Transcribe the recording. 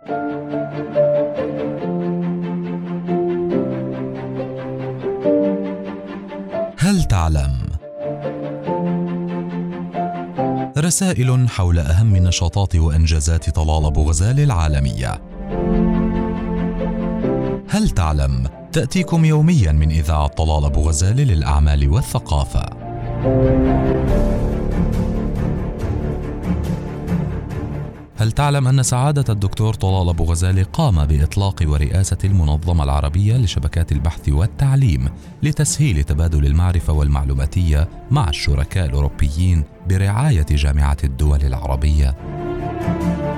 هل تعلم؟ رسائل حول أهم نشاطات وإنجازات طلال أبو غزال العالمية. هل تعلم؟ تأتيكم يومياً من إذاعة طلال أبو غزال للأعمال والثقافة. هل تعلم أن سعادة الدكتور طلال أبو غزال قام بإطلاق ورئاسة المنظمة العربية لشبكات البحث والتعليم لتسهيل تبادل المعرفة والمعلوماتية مع الشركاء الأوروبيين برعاية جامعة الدول العربية؟